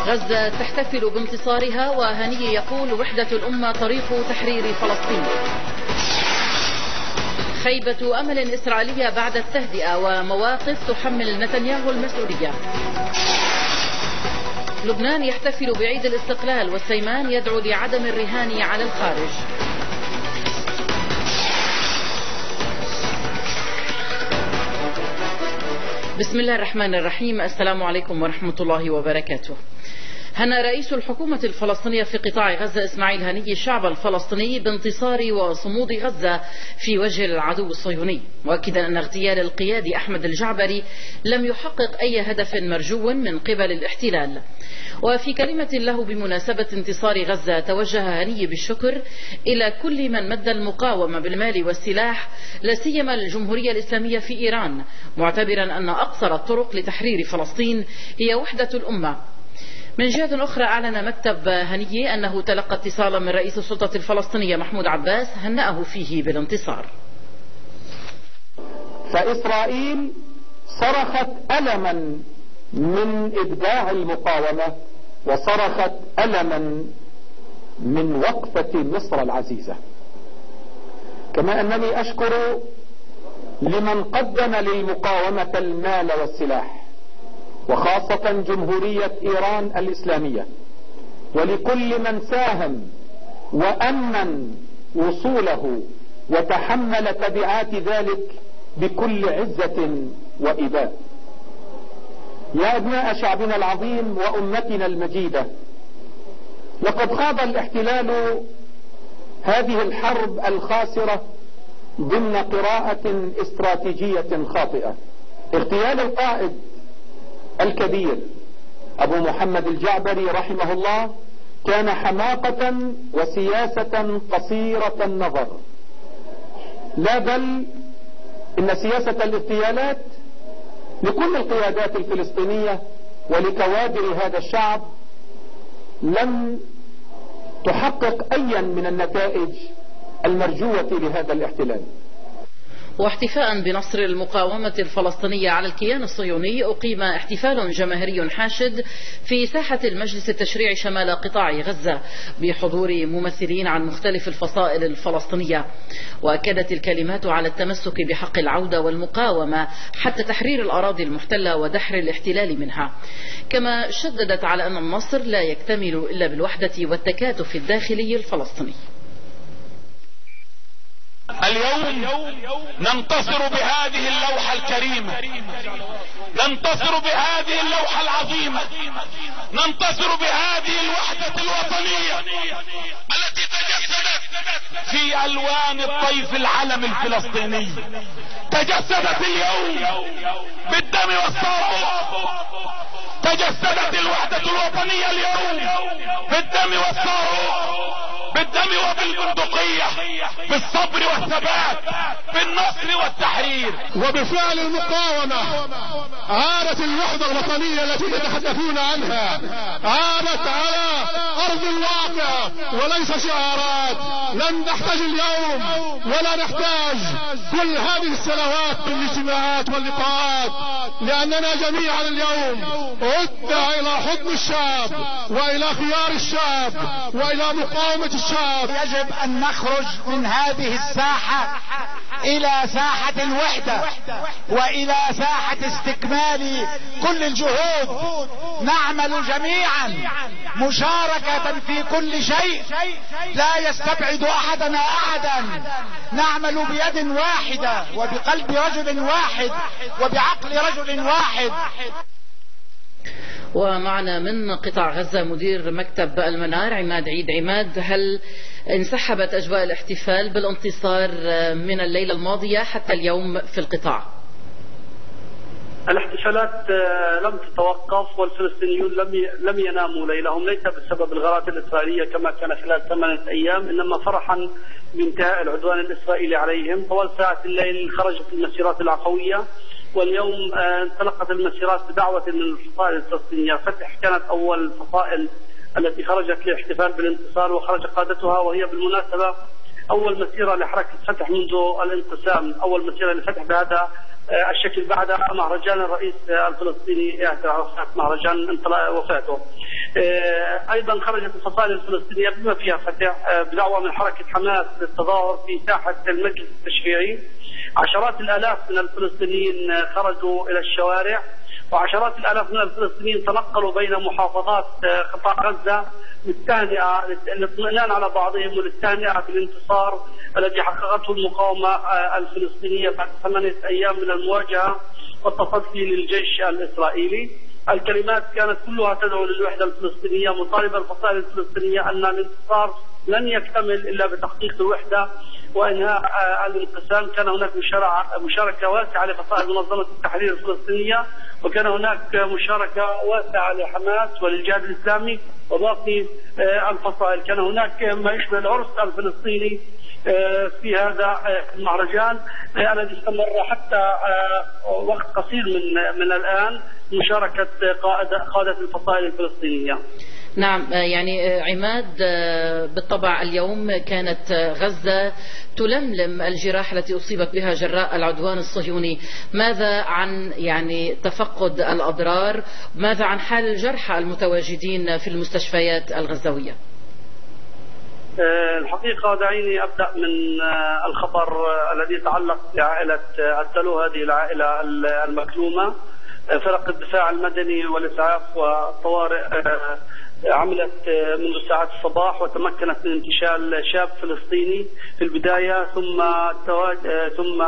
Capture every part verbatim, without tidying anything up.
غزة تحتفل بانتصارها، وهني يقول وحدة الأمة طريق تحرير فلسطين. خيبة أمل إسرائيلية بعد التهدئة، ومواقف تحمل نتنياهو المسؤولية. لبنان يحتفل بعيد الاستقلال، والسيمان يدعو لعدم الرهان على الخارج. بسم الله الرحمن الرحيم. السلام عليكم ورحمة الله وبركاته. هنأ رئيس الحكومة الفلسطينية في قطاع غزة إسماعيل هنية الشعب الفلسطيني بانتصار وصمود غزة في وجه العدو الصهيوني، مؤكدا أن اغتيال القيادي أحمد الجعبري لم يحقق أي هدف مرجو من قبل الاحتلال. وفي كلمة له بمناسبة انتصار غزة، توجه هنية بالشكر إلى كل من مد المقاومة بالمال والسلاح، لا سيما الجمهورية الإسلامية في إيران، معتبرا أن أقصر الطرق لتحرير فلسطين هي وحدة الأمة. من جهة أخرى، أعلن مكتب هنية أنه تلقى اتصالا من رئيس السلطة الفلسطينية محمود عباس هنأه فيه بالانتصار. فإسرائيل صرخت ألما من إبداع المقاومة، وصرخت ألما من وقفة مصر العزيزة. كما أنني أشكر لمن قدم للمقاومة المال والسلاح، وخاصة جمهورية إيران الإسلامية، ولكل من ساهم وأمن وصوله وتحمل تبعات ذلك بكل عزة وإباء. يا أبناء شعبنا العظيم وأمتنا المجيدة، لقد خاض الاحتلال هذه الحرب الخاسرة ضمن قراءة استراتيجية خاطئة. اغتيال القائد الكبير أبو محمد الجعبري رحمه الله كان حماقة وسياسة قصيرة النظر، لا بل إن سياسة الاغتيالات لكل القيادات الفلسطينية ولكوادر هذا الشعب لم تحقق أيا من النتائج المرجوة لهذا الاحتلال. واحتفاء بنصر المقاومة الفلسطينية على الكيان الصهيوني، أقيم احتفال جماهيري حاشد في ساحة المجلس التشريعي شمال قطاع غزة بحضور ممثلين عن مختلف الفصائل الفلسطينية. وأكدت الكلمات على التمسك بحق العودة والمقاومة حتى تحرير الأراضي المحتلة ودحر الاحتلال منها، كما شددت على أن النصر لا يكتمل إلا بالوحدة والتكاتف الداخلي الفلسطيني. اليوم ننتصر بهذه اللوحة الكريمة، ننتصر بهذه اللوحة العظيمة، ننتصر بهذه الوحدة الوطنية التي تجسدت في ألوان الطيف العلم الفلسطيني، تجسدت اليوم بالدم والصوت، تجسدت الوحدة الوطنية اليوم بالدم والصوت، بالدم وبالبندقية، بالصبر والثبات، بالنصر والتحرير. وبفعل المقاومة عادت الوحدة الوطنية التي تتحدثون عنها، عادت على أرض الواقع وليس شعارات. لن نحتاج اليوم ولا نحتاج كل هذه السنوات من الاجتماعات واللقاءات، لأننا جميعا اليوم عدنا إلى حضن الشعب وإلى خيار الشعب وإلى مقاومة الشعب. يجب أن نخرج من هذه الساحة إلى ساحة الوحدة وإلى ساحة استكمال كل الجهود. نعمل جميعا مشاركة في كل شيء، لا يستبعد أحدنا أحدا. نعمل بيد واحدة وبقلب رجل واحد وبعقل رجل واحد. ومعنا من قطاع غزة مدير مكتب المنار عماد عيد. عماد، هل انسحبت أجواء الاحتفال بالانتصار من الليلة الماضية حتى اليوم في القطاع؟ الاحتفالات لم تتوقف، والفلسطينيون لم لم يناموا ليلهم، ليس بسبب الغارات الإسرائيلية كما كان خلال ثمانية أيام، إنما فرحا بانتهاء العدوان الإسرائيلي عليهم. طوال ساعة الليل خرجت المسيرات العفوية، واليوم انطلقت المسيرات بدعوة من الفصائل الفلسطينية. فتح كانت أول الفصائل التي خرجت لاحتفال بالانتصار، وخرج قادتها، وهي بالمناسبة أول مسيرة لحركة فتح منذ الانقسام، أول مسيرة لفتح بهذا الشكل بعد مهرجان الرئيس الفلسطيني ياسر عرفات، مهرجان وفاته. أيضا خرجت الفصائل الفلسطينية بما فيها فتح بدعوة من حركة حماس للتظاهر في ساحة المجلس التشريعي. عشرات الآلاف من الفلسطينيين خرجوا إلى الشوارع، وعشرات الآلاف من الفلسطينيين تنقلوا بين محافظات قطاع غزة للتهنئة للاطمئنان على بعضهم وللتهنئة بالانتصار الذي حققته المقاومة الفلسطينية بعد ثمانية أيام من المواجهة والتصدي للجيش الإسرائيلي. الكلمات كانت كلها تدعو للوحدة الفلسطينية، مطالبة الفصائل الفلسطينية أن الانتصار لن يكتمل إلا بتحقيق الوحدة وإنهاء الانقسام. كان هناك مشاركة واسعة لفصائل منظمة التحرير الفلسطينية، وكان هناك مشاركة واسعة لحماس وللجهاد الإسلامي وباقي الفصائل. كان هناك ما يشبه العرس الفلسطيني في هذا المهرجان الذي استمر حتى وقت قصير من من الآن، مشاركة قادة قادة الفصائل الفلسطينية. نعم، يعني عماد، بالطبع اليوم كانت غزة تلملم الجراح التي أصيبت بها جراء العدوان الصهيوني. ماذا عن يعني تفقد الأضرار؟ ماذا عن حال الجرحى المتواجدين في المستشفيات الغزاوية؟ الحقيقة دعيني أبدأ من الخبر الذي يتعلق بعائلة التلو، هذه العائلة المكلومة. فرق الدفاع المدني والإسعاف والطوارئ عملت منذ ساعات الصباح وتمكنت من انتشال شاب فلسطيني في البداية، ثم ثم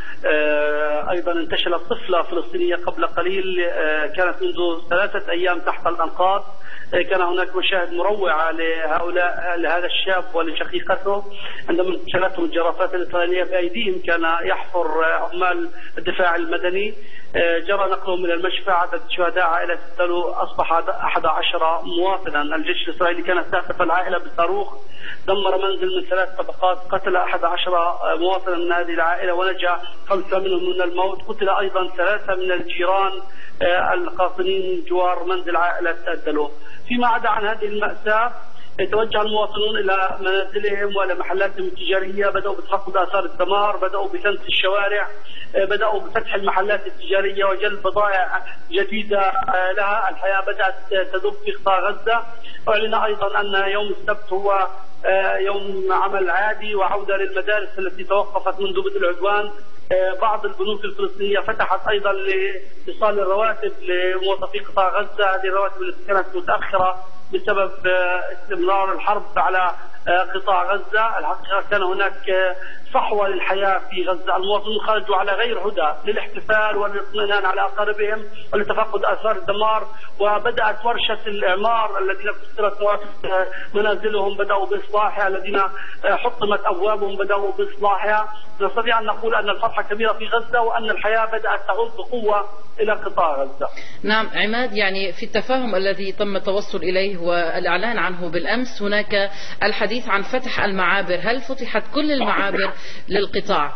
أيضا انتشلت طفلة فلسطينية قبل قليل كانت منذ ثلاثة أيام تحت الأنقاض. كان هناك مشاهد مروعة لهؤلاء لهذا الشاب ولشقيقته عندما انتشلتهم الجرافات الإسرائيلية بأيديهم. كان يحفر عمال الدفاع المدني، جرى نقلهم إلى المشفى. عدد شهداء عائلة التلو أصبح أحد عشر مواطنا. الجيش الإسرائيلي كان استهدف العائلة بصاروخ، دمر منزل من ثلاث طبقات، قتل أحد عشر مواطنا من هذه العائلة ونجا خمسة منهم من الموت. قتل أيضا ثلاثة من الجيران القاطنين جوار منزل عائلة التلو. فيما عدا عن هذه المأساة، توجه المواطنون إلى منازلهم وإلى محلاتهم التجارية، بدأوا بتفقد آثار الدمار، بدأوا بكنس الشوارع، بدأوا بفتح المحلات التجارية وجلب بضائع جديدة لها. الحياة بدأت تدب في قطاع غزة. أعلن أيضا أن يوم السبت هو يوم عمل عادي وعودة للمدارس التي توقفت منذ بدء العدوان. بعض البنوك الفلسطينية فتحت أيضا لإيصال الرواتب لموظفي قطاع غزة، هذه الرواتب التي كانت متأخرة بسبب استمرار الحرب على قطاع غزة. الحقيقة كان هناك صحوة للحياة في غزة، المواطنون خرجوا على غير هدى للاحتفال والاطمئنان على أقاربهم ولتفقد آثار الدمار. وبدأت ورشة الإعمار الذين كسرت منازلهم بدأوا بإصلاحها، الذين حطمت أبوابهم بدأوا بإصلاحها. نستطيع أن نقول أن الفرحة كبيرة في غزة وأن الحياة بدأت تعود بقوة إلى قطاع غزة. نعم عماد، يعني في التفاهم الذي تم التوصل إليه والإعلان عنه بالأمس هناك الحديث عن فتح المعابر، هل فتحت كل المعابر للقطاع؟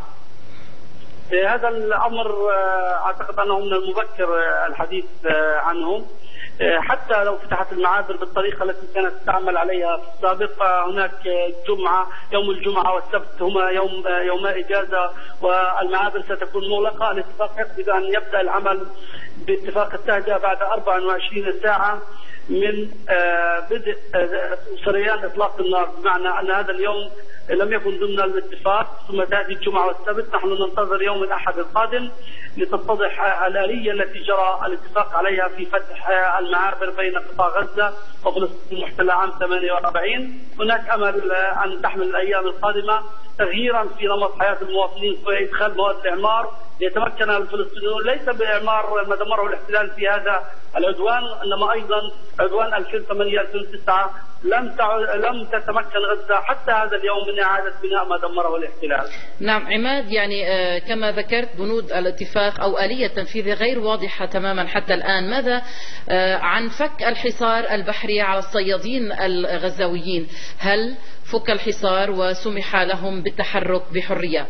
هذا الأمر أعتقد أنه من المبكر الحديث عنه. حتى لو فتحت المعابر بالطريقة التي كانت تعمل عليها في السابق، هناك جمعة يوم الجمعة والسبت هما يوم يوما إجازة والمعابر ستكون مغلقة. الاتفاق يقصد أن يبدأ العمل باتفاق التهدئة بعد أربع وعشرين ساعة من بدء سريان إطلاق النار، بمعنى أن هذا اليوم لم يكن ضمن الاتفاق. ثم تأتي الجمعة والسبت، نحن ننتظر يوم الأحد القادم لتتضح الآلية التي جرى الاتفاق عليها في فتح المعابر بين قطاع غزة وفلسطين المحتلة عام ثمانية وأربعين. هناك أمل أن تحمل الأيام القادمة تغييرا في نمط حياة المواطنين وإدخال مواد الإعمار ليتمكن الفلسطينيون ليس بإعمار ما دمره الاحتلال في هذا العدوان، إنما أيضا عدوان ألفين وثمانية ألفين وتسعة لم لم تتمكن غزة حتى هذا اليوم من إعادة بناء ما دمره الاحتلال. نعم عماد، يعني كما ذكرت بنود الاتفاق أو آلية تنفيذه غير واضحة تماما حتى الآن. ماذا عن فك الحصار البحري على الصيادين الغزاويين؟ هل فك الحصار وسمح لهم بالتحرك بحرية؟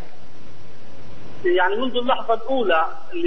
يعني منذ اللحظة الأولى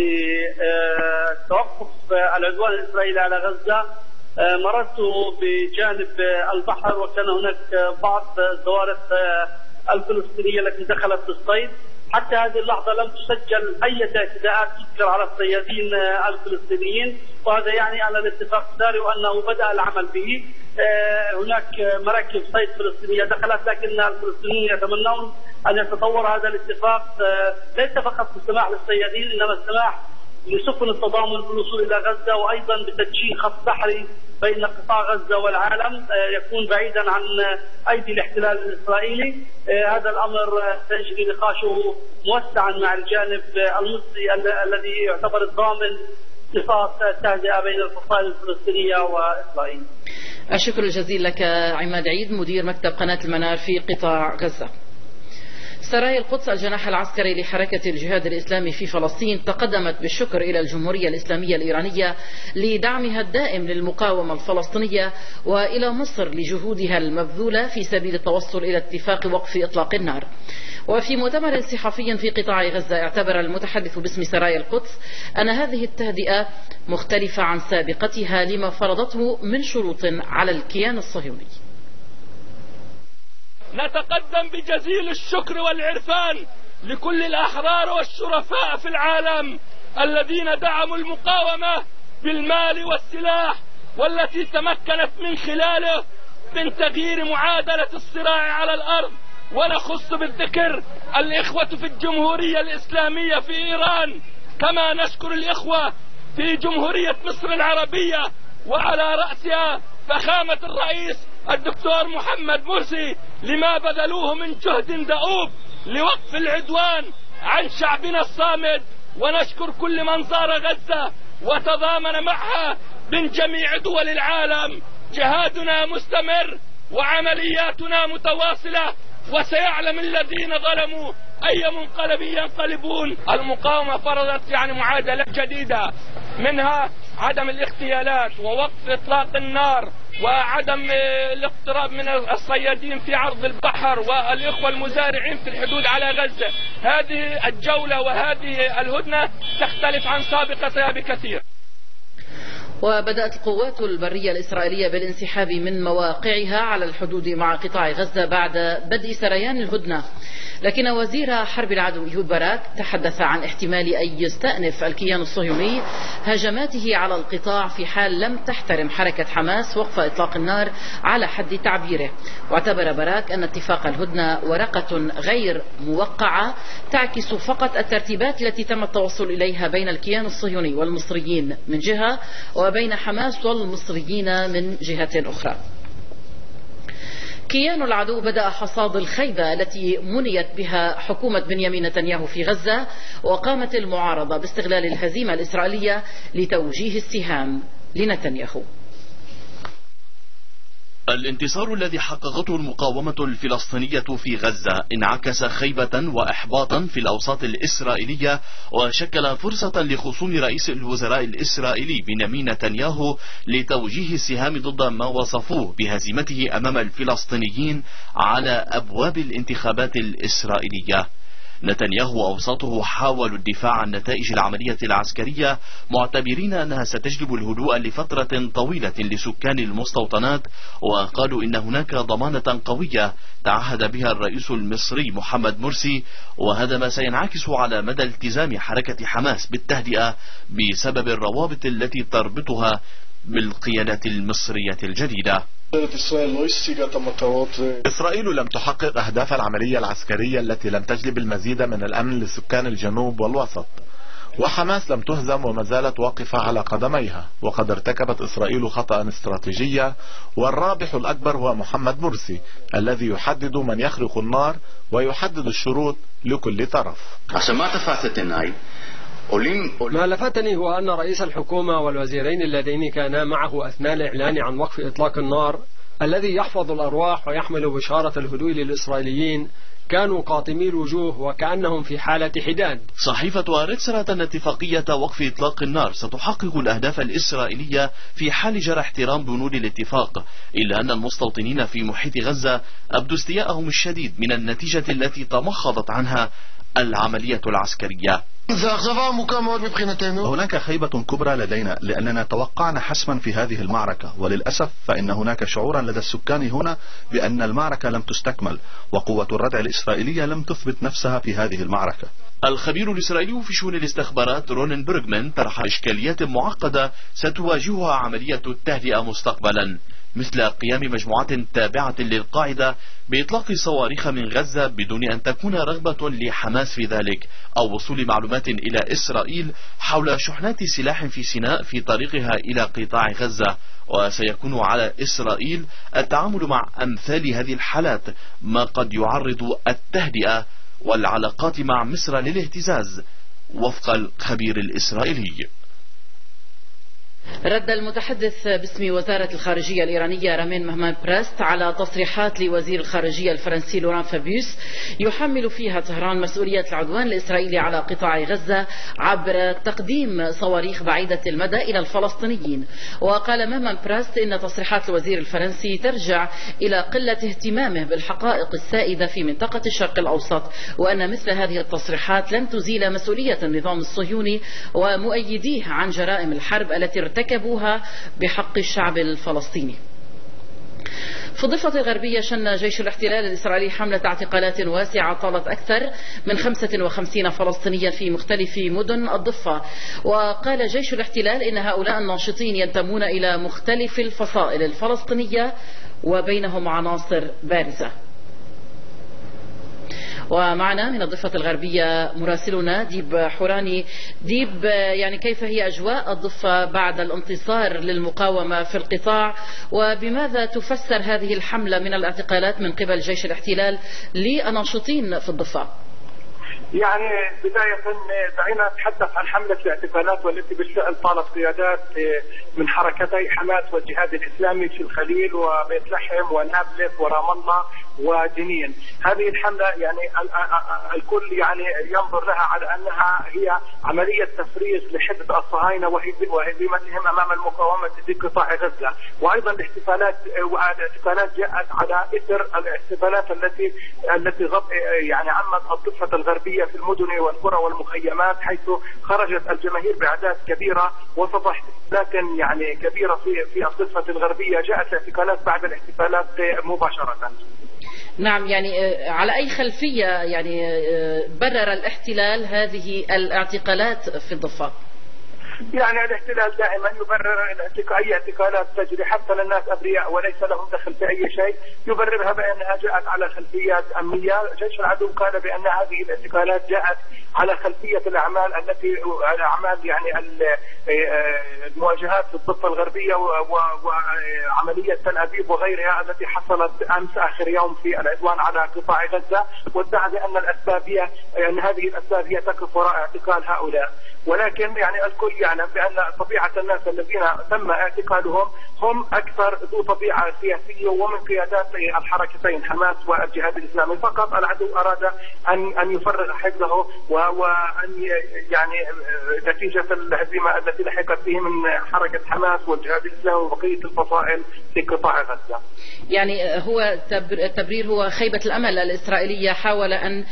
لتوقف العدوان الإسرائيلي على غزة مررت بجانب البحر، وكان هناك بعض الزوارق الفلسطينية التي دخلت للصيد. حتى هذه اللحظة لم تسجل أي اعتداءات تذكر على الصيادين الفلسطينيين، وهذا يعني أن الاتفاق ساري وأنه بدأ العمل به. هناك مراكب صيد فلسطينية دخلت، لكن الفلسطينيين يتمنون أن يتطور هذا الاتفاق ليس فقط بالسماح للصيادين، إنما السماح لسفن التضامن بالوصول إلى غزة، وأيضا بتدشين خط بحري بين قطاع غزة والعالم يكون بعيدا عن أيدي الاحتلال الإسرائيلي. هذا الأمر سيجري نقاشه موسعا مع الجانب المصري الذي يعتبر الضامن اتفاق التهدئة بين الفصائل الفلسطينية وإسرائيل. الشكر الجزيل لك عماد عيد، مدير مكتب قناة المنار في قطاع غزة. سرايا القدس الجناح العسكري لحركة الجهاد الإسلامي في فلسطين تقدمت بالشكر إلى الجمهورية الإسلامية الإيرانية لدعمها الدائم للمقاومة الفلسطينية، وإلى مصر لجهودها المبذولة في سبيل التوصل إلى اتفاق وقف إطلاق النار. وفي مؤتمر صحفي في قطاع غزة اعتبر المتحدث باسم سرايا القدس أن هذه التهدئة مختلفة عن سابقتها لما فرضته من شروط على الكيان الصهيوني. نتقدم بجزيل الشكر والعرفان لكل الأحرار والشرفاء في العالم الذين دعموا المقاومة بالمال والسلاح، والتي تمكنت من خلاله من تغيير معادلة الصراع على الأرض. ونخص بالذكر الإخوة في الجمهورية الإسلامية في إيران، كما نشكر الإخوة في جمهورية مصر العربية وعلى رأسها فخامة الرئيس الدكتور محمد مرسي لما بذلوه من جهد دؤوب لوقف العدوان عن شعبنا الصامد. ونشكر كل من زار غزة وتضامن معها من جميع دول العالم. جهادنا مستمر وعملياتنا متواصلة، وسيعلم الذين ظلموا أي منقلب ينقلبون. المقاومة فرضت يعني معادلة جديدة، منها عدم الاغتيالات ووقف إطلاق النار وعدم الاقتراب من الصيادين في عرض البحر والإخوة المزارعين في الحدود على غزة. هذه الجولة وهذه الهدنة تختلف عن سابقتها بكثير. وبدأت القوات البرية الإسرائيلية بالانسحاب من مواقعها على الحدود مع قطاع غزة بعد بدء سريان الهدنة، لكن وزير حرب العدو إيهود باراك تحدث عن احتمال أن يستأنف الكيان الصهيوني هجماته على القطاع في حال لم تحترم حركة حماس وقف إطلاق النار على حد تعبيره. واعتبر باراك أن اتفاق الهدنة ورقة غير موقعة تعكس فقط الترتيبات التي تم التوصل إليها بين الكيان الصهيوني والمصريين من جهة وبين حماس والمصريين من جهة أخرى. كيان العدو بدأ حصاد الخيبة التي منيت بها حكومة بنيامين نتنياهو في غزة، وقامت المعارضة باستغلال الهزيمة الإسرائيلية لتوجيه السهام لنتنياهو. الانتصار الذي حققته المقاومة الفلسطينية في غزة انعكس خيبة وإحباطا في الأوساط الإسرائيلية، وشكل فرصة لخصوم رئيس الوزراء الإسرائيلي بنيامين نتنياهو لتوجيه السهام ضد ما وصفوه بهزيمته أمام الفلسطينيين على أبواب الانتخابات الإسرائيلية. نتنياهو وأوساطه حاولوا الدفاع عن نتائج العملية العسكرية، معتبرين أنها ستجلب الهدوء لفترة طويلة لسكان المستوطنات، وقالوا إن هناك ضمانة قوية تعهد بها الرئيس المصري محمد مرسي، وهذا ما سينعكس على مدى التزام حركة حماس بالتهدئة بسبب الروابط التي تربطها بالقيادات المصرية الجديدة. إسرائيل لم تحقق أهداف العملية العسكرية التي لم تجلب المزيد من الأمن لسكان الجنوب والوسط، وحماس لم تهزم وما زالت واقفة على قدميها، وقد ارتكبت إسرائيل خطأ استراتيجيا، والرابح الأكبر هو محمد مرسي الذي يحدد من يخرق النار ويحدد الشروط لكل طرف. ما لفتني هو أن رئيس الحكومة والوزيرين اللذين كانا معه أثناء الإعلان عن وقف إطلاق النار الذي يحفظ الأرواح ويحمل بشارة الهدوء للإسرائيليين كانوا قاطمي الوجوه وكأنهم في حالة حداد. صحيفة آريتس رأت أن اتفاقية وقف إطلاق النار ستحقق الأهداف الإسرائيلية في حال جرى احترام بنود الاتفاق، إلا أن المستوطنين في محيط غزة أبدوا استياءهم الشديد من النتيجة التي تمخضت عنها العملية العسكرية. هناك خيبة كبرى لدينا لأننا توقعنا حسما في هذه المعركة، وللأسف فإن هناك شعورا لدى السكان هنا بأن المعركة لم تستكمل، وقوة الردع الإسرائيلية لم تثبت نفسها في هذه المعركة. الخبير الإسرائيلي في شؤون الاستخبارات رونن برغمان طرح إشكاليات معقدة ستواجهها عملية التهدئة مستقبلا، مثل قيام مجموعات تابعة للقاعدة بإطلاق صواريخ من غزة بدون أن تكون رغبة لحماس في ذلك، أو وصول معلومات إلى إسرائيل حول شحنات سلاح في سيناء في طريقها إلى قطاع غزة. وسيكون على إسرائيل التعامل مع أمثال هذه الحالات، ما قد يعرض التهدئة والعلاقات مع مصر للاهتزاز وفق الخبير الإسرائيلي. رد المتحدث باسم وزارة الخارجية الإيرانية رامين مهمان براست على تصريحات لوزير الخارجية الفرنسي لوران فابيوس يحمل فيها طهران مسؤولية العدوان الإسرائيلي على قطاع غزة عبر تقديم صواريخ بعيدة المدى إلى الفلسطينيين. وقال مهمان براست إن تصريحات الوزير الفرنسي ترجع إلى قلة اهتمامه بالحقائق السائدة في منطقة الشرق الأوسط، وأن مثل هذه التصريحات لن تزيل مسؤولية النظام الصهيوني ومؤيديه عن جرائم الحرب التي ارتكبوها بحق الشعب الفلسطيني. في الضفة الغربية شن جيش الاحتلال الإسرائيلي حملة اعتقالات واسعة طالت أكثر من خمسة وخمسين فلسطينيا في مختلف مدن الضفة. وقال جيش الاحتلال إن هؤلاء الناشطين ينتمون إلى مختلف الفصائل الفلسطينية وبينهم عناصر بارزة. ومعنا من الضفة الغربية مراسلنا ديب حوراني. ديب، يعني كيف هي أجواء الضفة بعد الانتصار للمقاومة في القطاع، وبماذا تفسر هذه الحملة من الاعتقالات من قبل جيش الاحتلال للناشطين في الضفة؟ يعني بداية دعينا نتحدث عن حملة الاعتقالات والتي بالفعل طالت قيادات من حركتي حماس والجهاد الإسلامي في الخليل وبيت لحم ونابلس ورام الله وجنين. هذه الحملة يعني الكل يعني ينظر لها على أنها هي عملية تفريغ لحدة الصهاينة وهزيمتهم أمام المقاومة في قطاع غزة. وأيضا الاحتفالات والاحتفالات جاءت على إثر الاحتفالات التي التي يعني عمت الضفة الغربية في المدن والقرى والمخيمات، حيث خرجت الجماهير بأعداد كبيرة وسط احتفالات يعني كبيرة في في الضفة الغربية. جاءت الاعتقالات بعد الاحتفالات مباشرة. نعم، يعني على أي خلفية يعني برر الاحتلال هذه الاعتقالات في الضفة؟ يعني الاحتلال دائما يبرر اي اعتقالات تجري حتى للناس ابرياء وليس لهم دخل في اي شيء، يبررها بانها جاءت على خلفيات امنيه. جيش العدو قال بان هذه الاعتقالات جاءت على خلفيه الاعمال التي الاعمال يعني المواجهات في الضفه الغربيه وعمليه تل ابيب وغيرها التي حصلت امس اخر يوم في العدوان على قطاع غزه، وادعى بان الاسباب هي ان هذه الاسباب هي تقف وراء اعتقال هؤلاء. ولكن يعني الكل يعلم بأن طبيعة الناس الذين تم اعتقالهم هم أكثر ذو طبيعة سياسية ومن قيادات الحركتين حماس والجهاد الإسلامي. فقط العدو أراد أن أن يفرغ حقده وأن يعني نتيجة الهزيمة التي لحقت به من حركة حماس والجهاد الإسلامي وبقية الفصائل في قطاع غزة. يعني هو التبرير هو خيبة الأمل الإسرائيلية حاول أن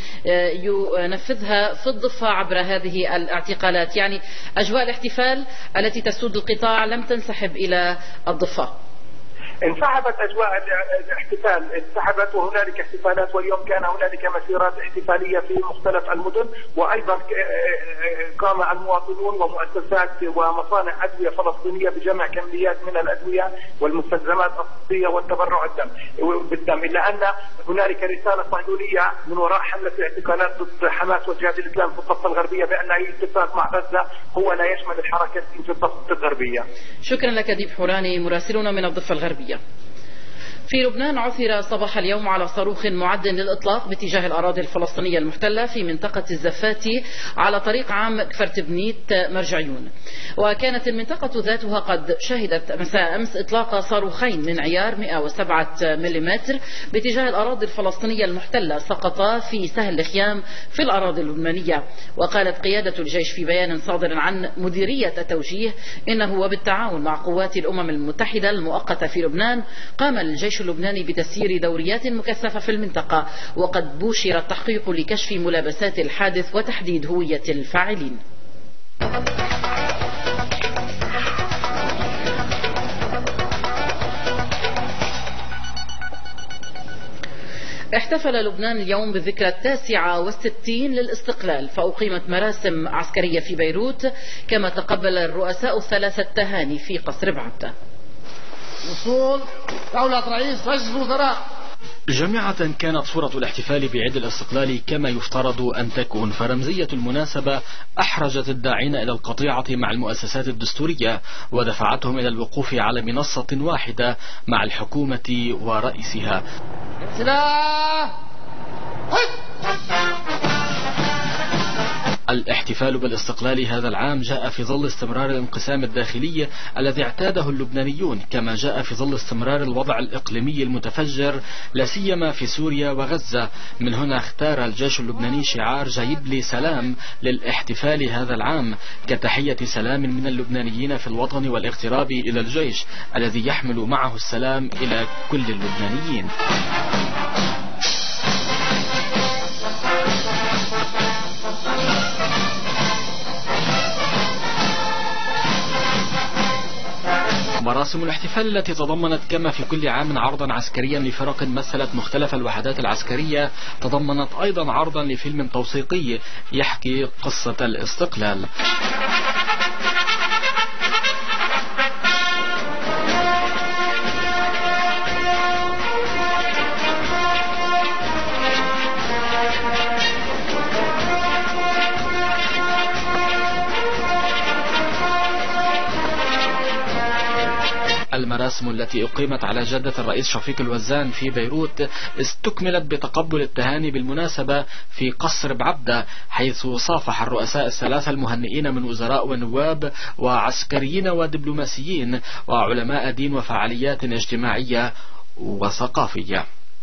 ينفذها في الضفة عبر هذه الاعتقالات. يعني أجواء الاحتفال التي تسود القطاع لم تنسحب إلى الضفة. انسحبت اجواء الاحتفال، انسحبت وهنالك احتفالات، واليوم كان هنالك مسيرات احتفاليه في مختلف المدن، وايضا قام المواطنون ومؤسسات ومصانع ادويه فلسطينيه بجمع كميات من الادويه والمستلزمات الطبيه والتبرع الدم بالدم، الا ان هنالك رساله صهيونيه من وراء حمله الاعتقالات ضد حماس والجهاد الاسلامي في الضفه الغربيه بان اي اتفاق مع غزه هو لا يشمل الحركات في الضفه الغربيه. شكرا لك ديب حوراني مراسلنا من الضفه الغربيه. في لبنان عثر صباح اليوم على صاروخ معد للإطلاق باتجاه الأراضي الفلسطينية المحتلة في منطقة الزفاتي على طريق عام كفرت بنيت مرجعيون. وكانت المنطقة ذاتها قد شهدت مساء أمس إطلاق صاروخين من عيار مئة وسبعة ملم باتجاه الأراضي الفلسطينية المحتلة سقطا في سهل الخيام في الأراضي اللبنانية. وقالت قيادة الجيش في بيان صادر عن مديرية التوجيه إنه وبالتعاون مع قوات الأمم المتحدة المؤقتة في لبنان قام الجيش الجيش اللبناني بتسيير دوريات مكثفة في المنطقة، وقد بوشر التحقيق لكشف ملابسات الحادث وتحديد هوية الفاعلين. احتفل لبنان اليوم بالذكرى التاسعة والستين للاستقلال، فأقيمت مراسم عسكرية في بيروت، كما تقبل الرؤساء الثلاثة التهاني في قصر بعبدة. وصول دولة رئيس مجلس الوزراء. جامعة كانت صورة الاحتفال بعيد الاستقلال كما يفترض أن تكون، فرمزية المناسبة أحرجت الداعين إلى القطيعة مع المؤسسات الدستورية ودفعتهم إلى الوقوف على منصة واحدة مع الحكومة ورئيسها. سلاح الاحتفال بالاستقلال هذا العام جاء في ظل استمرار الانقسام الداخلي الذي اعتاده اللبنانيون، كما جاء في ظل استمرار الوضع الإقليمي المتفجر لا سيما في سوريا وغزة. من هنا اختار الجيش اللبناني شعار جايب لي سلام للاحتفال هذا العام كتحية سلام من اللبنانيين في الوطن والاغتراب إلى الجيش الذي يحمل معه السلام إلى كل اللبنانيين. مراسم الاحتفال التي تضمنت كما في كل عام عرضا عسكريا لفرق مثلت مختلف الوحدات العسكرية، تضمنت أيضا عرضا لفيلم توثيقي يحكي قصة الاستقلال. المراسم التي أقيمت على جدة الرئيس شفيق الوزان في بيروت استكملت بتقبل التهاني بالمناسبة في قصر بعبدة، حيث صافح الرؤساء الثلاثة المهنئين من وزراء ونواب وعسكريين ودبلوماسيين وعلماء دين وفعاليات اجتماعية وثقافية.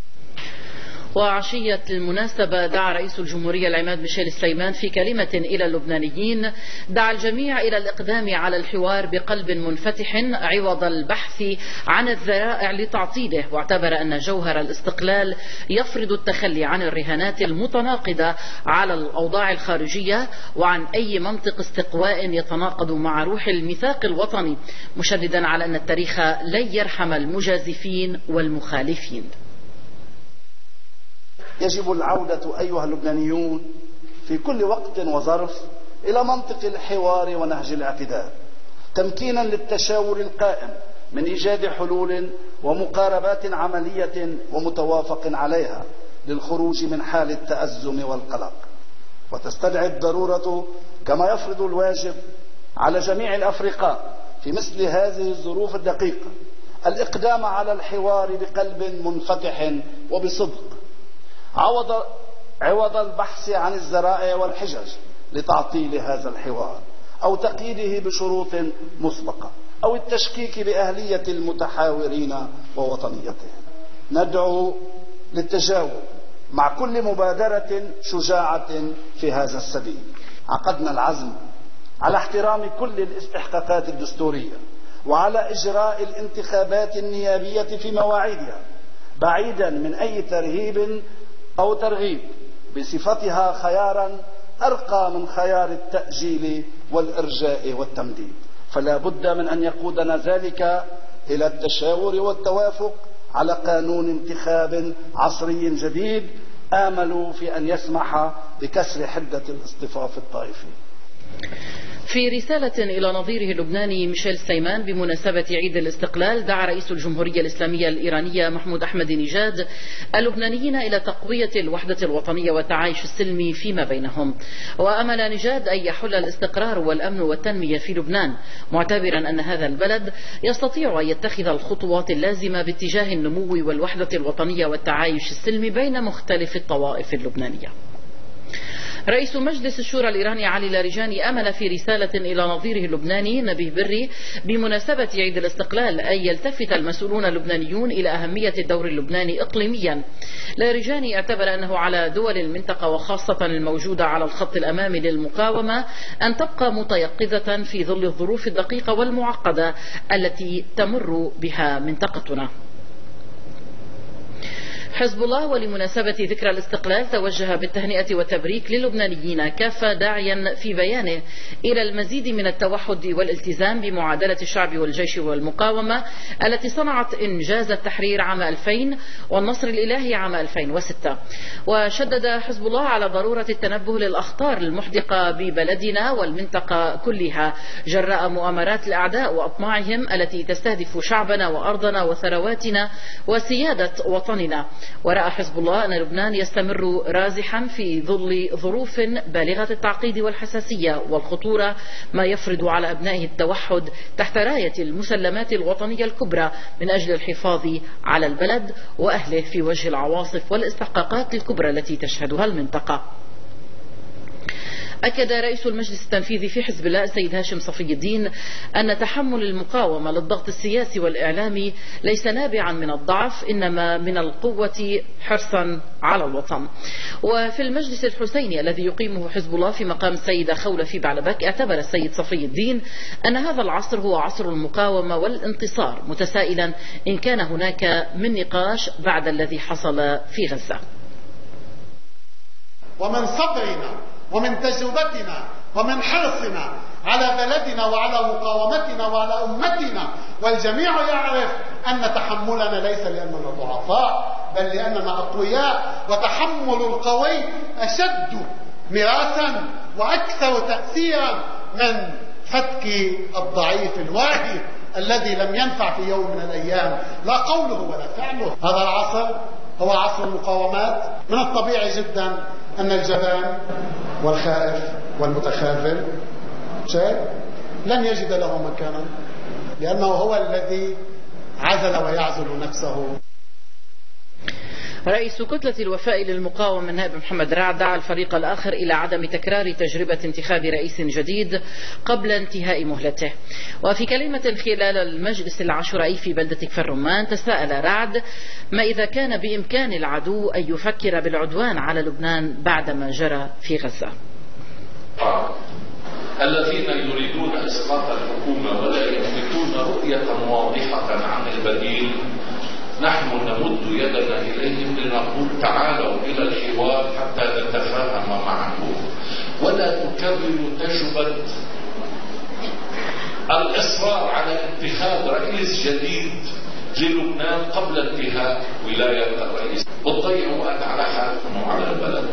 وعشية المناسبة دعا رئيس الجمهورية العماد ميشيل سليمان في كلمة إلى اللبنانيين، دعا الجميع إلى الإقدام على الحوار بقلب منفتح عوض البحث عن الذرائع لتعطيله، واعتبر أن جوهر الاستقلال يفرض التخلي عن الرهانات المتناقضة على الأوضاع الخارجية وعن أي منطق استقواء يتناقض مع روح الميثاق الوطني، مشددا على أن التاريخ لن يرحم المجازفين والمخالفين. يجب العودة أيها اللبنانيون في كل وقت وظرف إلى منطق الحوار ونهج الاعتدال، تمكينا للتشاور القائم من إيجاد حلول ومقاربات عملية ومتوافق عليها للخروج من حال التأزم والقلق. وتستدعي الضرورة كما يفرض الواجب على جميع الأفرقاء في مثل هذه الظروف الدقيقة الإقدام على الحوار بقلب منفتح وبصدق، عوض عوض البحث عن الذرائع والحجج لتعطيل هذا الحوار أو تقييده بشروط مسبقة أو التشكيك بأهلية المتحاورين ووطنيتهم. ندعو للتجاوب مع كل مبادرة شجاعة في هذا السبيل. عقدنا العزم على احترام كل الاستحقاقات الدستورية وعلى إجراء الانتخابات النيابية في مواعيدها، بعيدا من أي ترهيب أو ترغيب بصفتها خيارا أرقى من خيار التأجيل والإرجاء والتمديد. فلا بد من أن يقودنا ذلك إلى التشاور والتوافق على قانون انتخاب عصري جديد آمل في أن يسمح بكسر حدة الاصطفاف الطائفي. في رسالة إلى نظيره اللبناني ميشيل سليمان بمناسبة عيد الاستقلال، دعا رئيس الجمهورية الإسلامية الإيرانية محمود أحمد نجاد اللبنانيين إلى تقوية الوحدة الوطنية والتعايش السلمي فيما بينهم، وأمل نجاد أن يحل الاستقرار والأمن والتنمية في لبنان، معتبرا أن هذا البلد يستطيع أن يتخذ الخطوات اللازمة باتجاه النمو والوحدة الوطنية والتعايش السلمي بين مختلف الطوائف اللبنانية. رئيس مجلس الشورى الإيراني علي لاریجانی أمل في رسالة إلى نظيره اللبناني نبيه بري بمناسبة عيد الاستقلال أن يلتفت المسؤولون اللبنانيون إلى أهمية الدور اللبناني إقليميا. لاریجانی اعتبر أنه على دول المنطقة وخاصة الموجودة على الخط الأمامي للمقاومة أن تبقى متيقظة في ظل الظروف الدقيقة والمعقدة التي تمر بها منطقتنا. حزب الله ولمناسبة ذكرى الاستقلال توجه بالتهنئة والتبريك للبنانيين كافة، داعيا في بيانه إلى المزيد من التوحد والالتزام بمعادلة الشعب والجيش والمقاومة التي صنعت إنجاز التحرير عام ألفين والنصر الإلهي عام ألفين وستة. وشدد حزب الله على ضرورة التنبه للأخطار المحدقة ببلدنا والمنطقة كلها جراء مؤامرات الأعداء وأطماعهم التي تستهدف شعبنا وأرضنا وثرواتنا وسيادة وطننا. ورأى حزب الله أن لبنان يستمر رازحا في ظل ظروف بالغة التعقيد والحساسية والخطورة، ما يفرض على أبنائه التوحد تحت راية المسلمات الوطنية الكبرى من أجل الحفاظ على البلد وأهله في وجه العواصف والاستحقاقات الكبرى التي تشهدها المنطقة. أكد رئيس المجلس التنفيذي في حزب الله السيد هاشم صفي الدين أن تحمل المقاومة للضغط السياسي والإعلامي ليس نابعا من الضعف، إنما من القوة حرصا على الوطن. وفي المجلس الحسيني الذي يقيمه حزب الله في مقام السيدة خولة في بعلبك، اعتبر السيد صفي الدين أن هذا العصر هو عصر المقاومة والانتصار، متسائلا إن كان هناك من نقاش بعد الذي حصل في غزة. ومن صبرنا ومن تجربتنا ومن حرصنا على بلدنا وعلى مقاومتنا وعلى أمتنا، والجميع يعرف أن تحملنا ليس لأننا ضعفاء بل لأننا أقوياء، وتحمل القوي أشد مراسا وأكثر تأثيرا من فتك الضعيف الواهي الذي لم ينفع في يوم من الأيام لا قوله ولا فعله. هذا العصر هو عصر المقاومات. من الطبيعي جدا أن الجبان والخائف والمتخاذل شيء لن يجد له مكانا، لأنه هو الذي عزل ويعزل نفسه. رئيس كتلة الوفاء للمقاومة النائب محمد رعد دعا الفريق الآخر إلى عدم تكرار تجربة انتخاب رئيس جديد قبل انتهاء مهلته. وفي كلمة خلال المجلس العشرائي في بلدة كفر الرمان، تساءل رعد ما إذا كان بإمكان العدو أن يفكر بالعدوان على لبنان بعد ما جرى في غزة. الذين يريدون إسقاط الحكومة ولا يملكون رؤية واضحة عن البديل، نحن نمد يدنا إليهم لنقول تعالوا إلى الحوار حتى نتفاهم معكم، ولا تكرروا تجربة الإصرار على انتخاب رئيس جديد للبنان قبل انتهاء ولاية الرئيس، وتضيعوا وقت على حالكم وعلى البلد.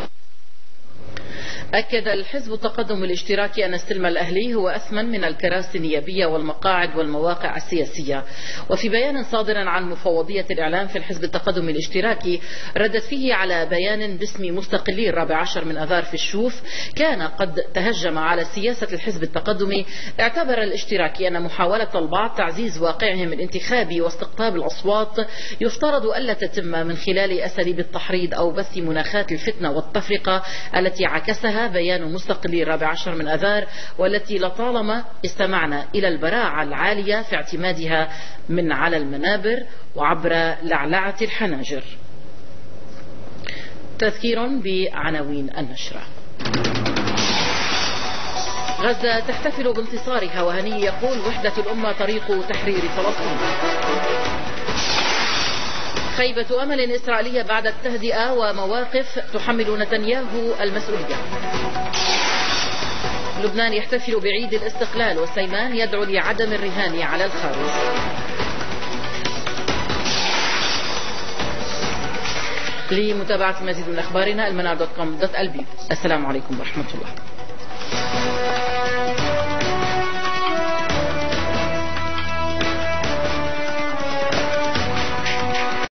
أكد الحزب التقدم الاشتراكي أن استلم الأهلي هو أثمن من الكراسي النيابية والمقاعد والمواقع السياسية. وفي بيان صادر عن مفوضية الإعلام في الحزب التقدم الاشتراكي، ردت فيه على بيان باسم مستقلي الرابع عشر من أذار في الشوف كان قد تهجم على سياسة الحزب التقدمي، اعتبر الاشتراكي أن محاولة البعض تعزيز واقعهم الانتخابي واستقطاب الأصوات يفترض ألا تتم من خلال أساليب التحريض أو بث مناخات الفتنة والتفرقة التي عكسها بيان مستقلي الرابع عشر من أذار، والتي لطالما استمعنا إلى البراعة العالية في اعتمادها من على المنابر وعبر لعلعة الحناجر. تذكير بعناوين النشرة. غزة تحتفل بانتصارها، وهني يقول وحدة الأمة طريق تحرير فلسطين. خيبة أمل إسرائيلية بعد التهدئة ومواقف تحمل نتنياهو المسؤولية. لبنان يحتفل بعيد الاستقلال، وسيمان يدعو لعدم الرهان على الخارج. لمتابعة مزيد من أخبارنا المنار دوت كوم دوت ألبي. السلام عليكم ورحمة الله.